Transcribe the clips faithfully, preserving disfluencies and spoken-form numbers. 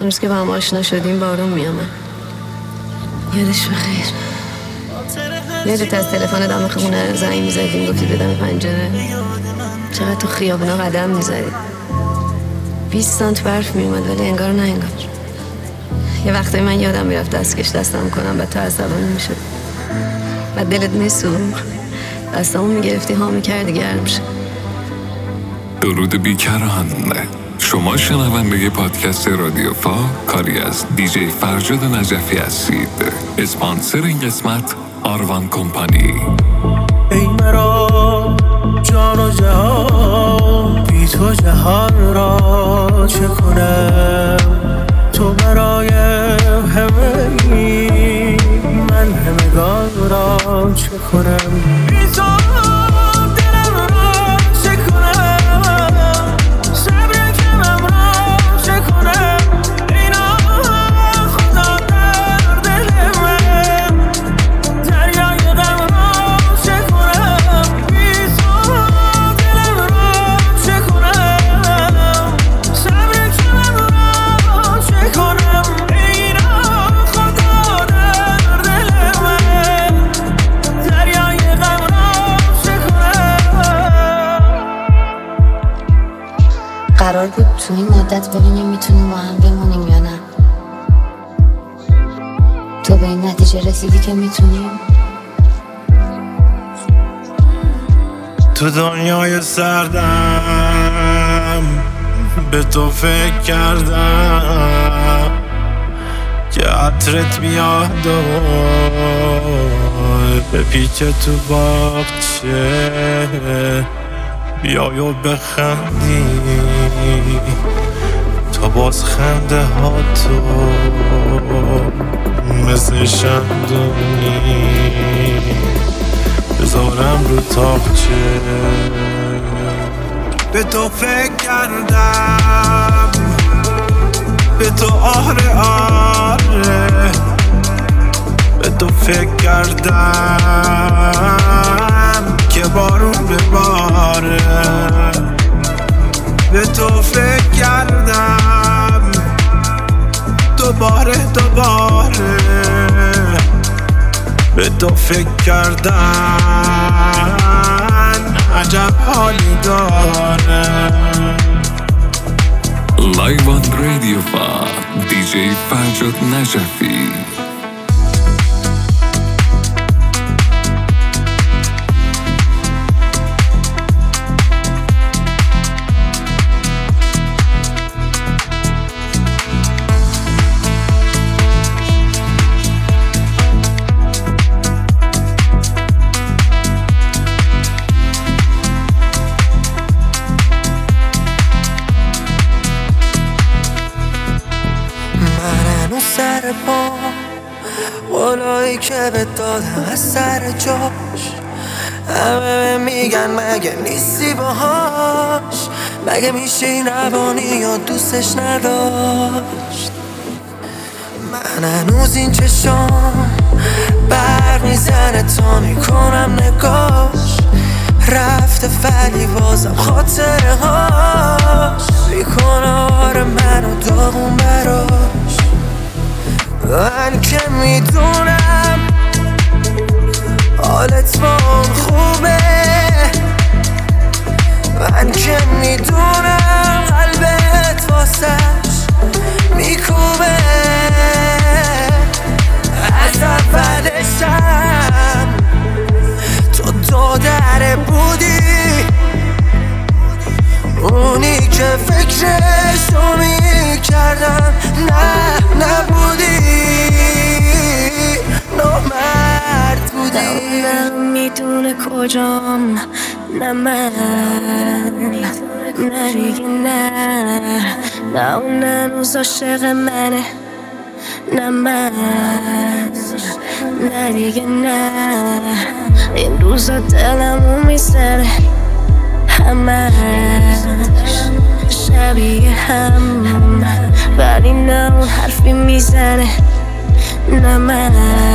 اون روز که با هم آشنا شدیم بارون میامد. یادش بخیر. یادت از تلفن دم خونه زنگ میزدیم گفتی بدم پنجره؟ چقدر تو خیابونا قدم میزدی. بیست سانت برف میومد ولی انگار نه انگار. یه وقتی من یادم میرفت دستکش دستم کنم و تو عصبانی میشد و دلت میسوخت، دستمون میگرفتی ها میکردی گرم شد. درود بیکران. شما شنونده پادکست رادیو فا کاری از دیجی فرجاد نجفی هستید. اسپانسر این قسمت آروان کمپانی. ای مرا جان و جهان، بی تو جهان را چه کنم؟ تو برای همه ای، من همگان را چه کنم؟ بی تو دلم را چه کنم؟ صبر کمم را چه کنم؟ اینا خدا در دل من، دریای غم را چه کنم؟ بی تو دلم را چه کنم؟ صبر کمم را چه کنم؟ اینا خدا در دل من، دریای غم را چه کنم؟ قرار بود تو این مدت ببینیم میتونیم با هم بمونیم یا نه. تو به این نتیجه رسیدی که میتونیم. تو دنیای سردم به تو فکر کردم که عطرت میاد و به پیچ تو باغچه بیای و بخندی، تا باز خنده ها تو مثل شمدونی بذارم رو تاقچه. به تو فکر کردم، به تو آره آره، به تو فکر کردم که بارون بباره. به تو فکر کردم دوباره دوباره، به تو فکر کردن عجب حالی داره. لایو آن رادیو فا دیجی فرجاد نجفی. سر پا قولایی که به دادم از سر جاش، همه میگن مگه نیستی باهاش، مگه میشی روانی یا دوستش نداشت. من هنوز این چشام بر میزنه تا میکنم نگاش، رفته ولی بازم خاطره هاش میکنه آره منو داغون براش. من که میدونم حالت با اون خوبه، من که میدونم قلبت واسش میکوبه. از اولشم تو دو دره بودی، اونی که فکرشو میکردم نه نبودی، نامرد بودی. نه میدونه کجام، نه من، نه دیگه نه، نه اون هنوز عاشق منه، نه من، نه دیگه نه. این روزا دلمو میزنه همش شبیه هم، ولی نه اون حرفی میزنه، نه من،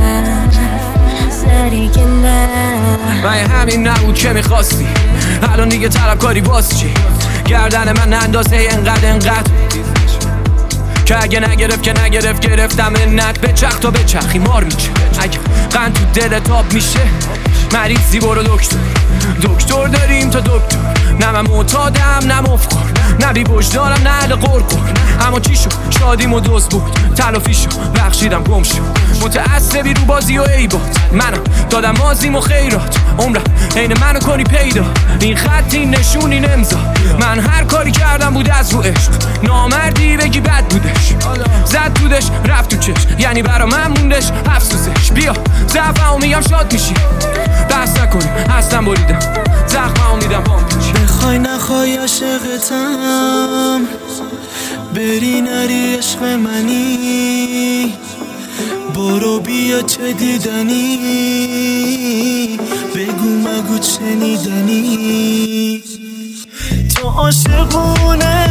نه دیگه نه. من همین نبود که میخواستی، الان دیگه طلب کاری باز چی؟ گردن من اندازه انقدر انقدر که اگه نگرفت که نگرفت گرفتم انت بچخ تا بچخی مار میشه. اگه قند تو دلت آب میشه مریضی برو دکتر. دکتر داریم تا دکتر، نه من معتادم نه مفخور، نه بی وجدانم نه اهل قرقر. اما چی شد شادیم و دوست بود تلافی شد بخشیدم گم شد. متعصبی رو بازی و عیبات منم دادم مازیم و خیرات. عمرم عین منو کنی پیدا، این خط این نشون این امضا. من هر کاری کردم بود از رو عشق، نامردی بگی بد بودش زد دودش رفت تو چش، یعنی برا من موندش افسوسش. بیا ضعفمو میگم شاد میشی، بحث نکنیم اصلا بریدم زخممو میدم پام پیچی. بخوای نخوای عاشقتم، بری نری عشق منی، برو بیا چه دیدنی، بگو مگو چه نیدنی. تو عاشقونه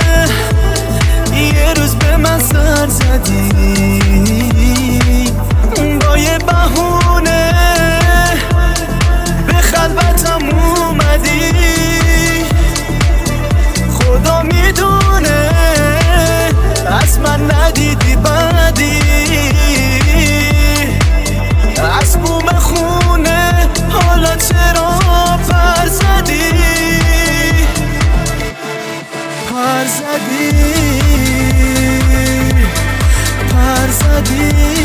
یه روز به من سر زدی، با یه بهونه به خلوتم اومدی. خدا میدونه از من ندیدی بدی، از بوم خونه حالا چرا پر زدی، پر زدی، پر زدی.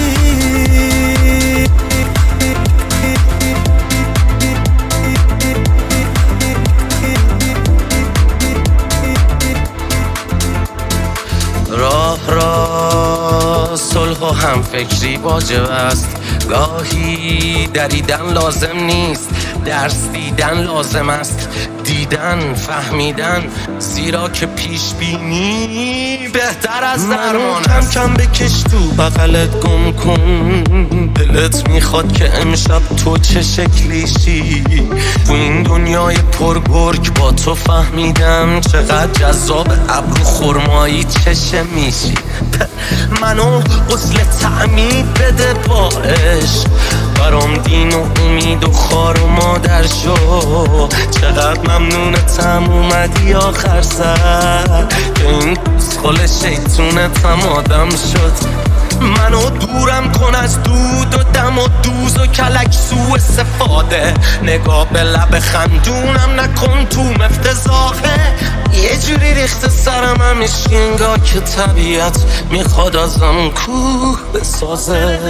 راه را صلح و هم فکری واجب است، گاهی دریدن لازم نیست، درس دیدن لازم است، دیدن فهمیدن، زیرا که پیش بینی بهتر از درمان است. کم کم بکش تو بغلت گم کن، دلت میخواد که امشب تو چه شکلیشی. تو این دنیای پرگرگ با تو فهمیدم چقدر جذاب ابرو خرمایی چشه میشی. منو غسل تعمید بده با عشق، برام دین و امید و خار و مادر شو. چقدر ممنونتم اومدی آخر سر، که این خل شیطونتم آدم شد. منو دورم کن از دود و دم و دوز و کلک سو استفاده، نگاه به لب خندونم نکن توم افتضاحه. یه جوری ریخت سرم همیشه انگار که طبیعت میخواد ازم کوه بسازه.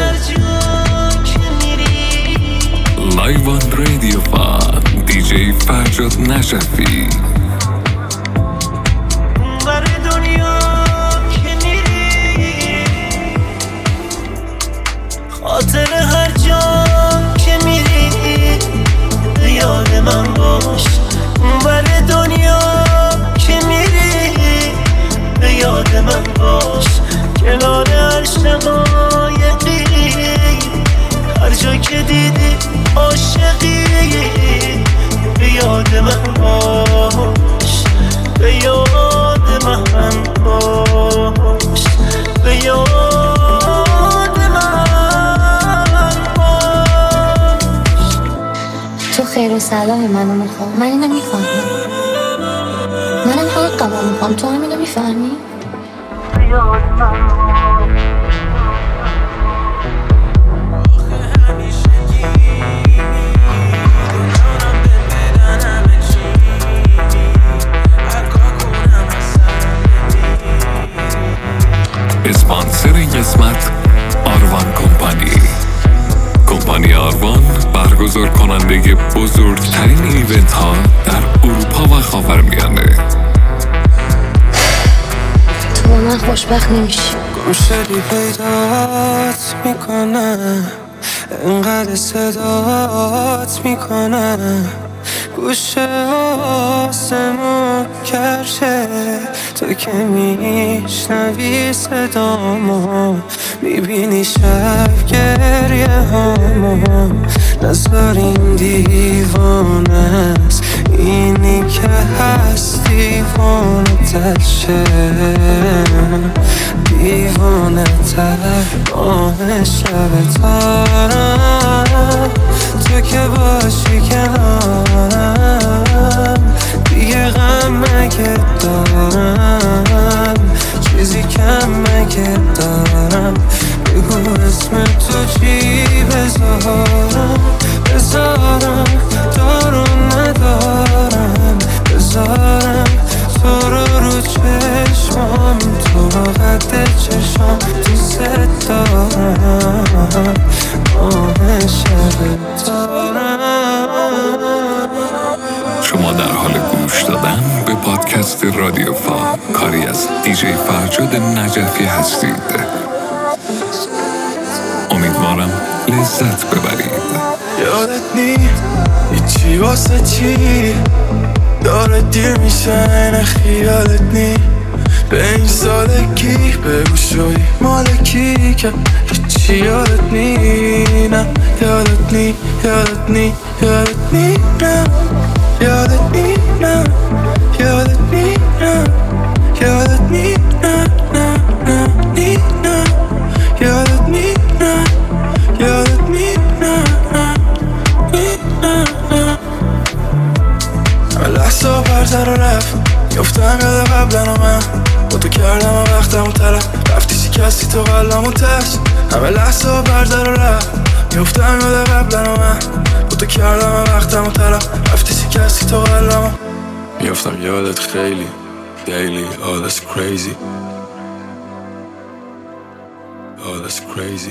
لایو آن رادیو فان دی جی فرجاد نجفی. خاطر هر جا که میری به یاد من باش، بر دنیا که میری به یاد من باش. کنار هر شقایقی هر جا که دیدی عاشقی به یاد من باش، به یاد من باش، به یاد تو خیر و صلاح منو میخوام، من اینو میفهمم، منم حقمو میخوام، تو هم اینو میفهمی؟ اسپانسر این قسمت آروان کمپانی. کمپانی آروان برگزار کننده بزرگترین ایونت ها در اروپا و خاورمیانه. تو من خوشبخت نمیشی. گم شدی پیدات میکنم، انقدر صدات میکنم، گوشه آسمون کرشه. تو که میشنوی صدامو، میبینی شب گریه هامو. نظر این دیوانه است، اینی که هست دیوانه تر شه، دیوانه تر آه شب تارم. تو که باشی کنارم، دیگه غم مگه دارم، چیزی کمه پادکست رادیو فا، کاری از دیجی فرجاد نجفی هستید. امیدوارم لذت ببرید. یادت نی هیچی واسه چی داره دیر میشه، نه خیالت نی به این سالگی بگو شوی مالکی که هیچی یادت نی، نه یادت نی یادت نی یادت نی نه یادت نی نه یادت نی نه یادت نی نه نه نه نی نه یادت نی نه یادت نی نه نی نه نه لحظه برتر رفت میفتم یاد قبلن و من با تو کردم و وقتمون طرف رفتی شکستی تو قلبمون تشت همه لحظه برتر رفت میفتم یاد قبلن و من با تو کردم و وقتمون طرف رفتی شکستی تو قلبمون میفتم یادت خیلی daily all that's crazy all that's crazy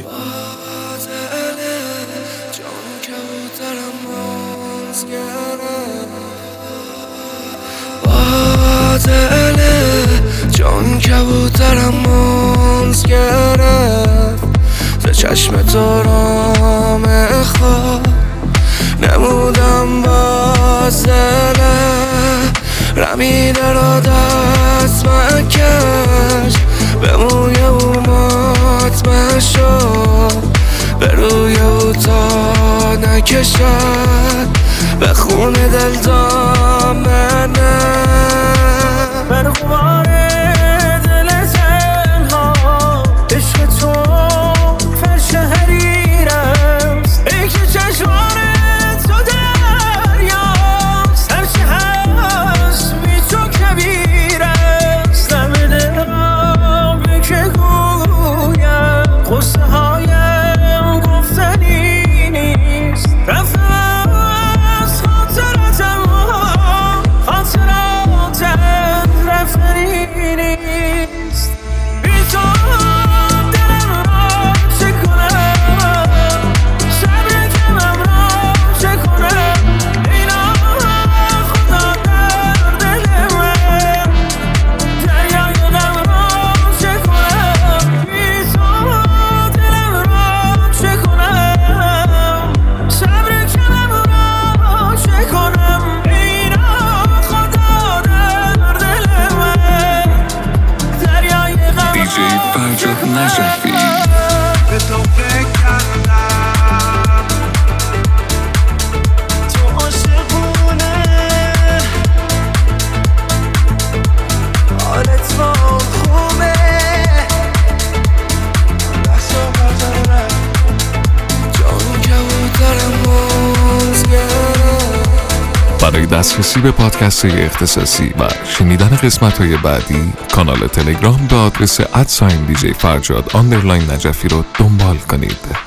دله جان کبوترم منز گرفت ز چشم تو رام خواب نمودم باز دله رمیده را دست مکش به موی او مطمئن شد به روی او تا نکشد به خون دل دامنه من غبار دل تنها عشق تو فرش حریرست ای که چشمان تو دریاست هرچه هست بی تو کبیرست دم دلم که گویم قصه هایم گفتنی نیست رفتم از خاطرتم خاطراتم رفتنی نیست بی تو دلم را چه کنم صبر کمم را چه کنم اینا خدا در دل من دریای غم را چه کنم بی تو دلم را چه کنم صبر کمم را چه کنم اینا خدا در دل من دریای غم دیجی فرجاد نجفی. به تو فکر کردم تو عاشقونه حالت با خوبه لحظه برتر رفت جان کبوترم منز گرفت. برای دسترسی به پادکست اختصاصی و شنیدن قسمت‌های بعدی کانال تلگرام به آدرس ات ساین دیجی فرجاد آندرلاین نجفی رو دنبال کنید.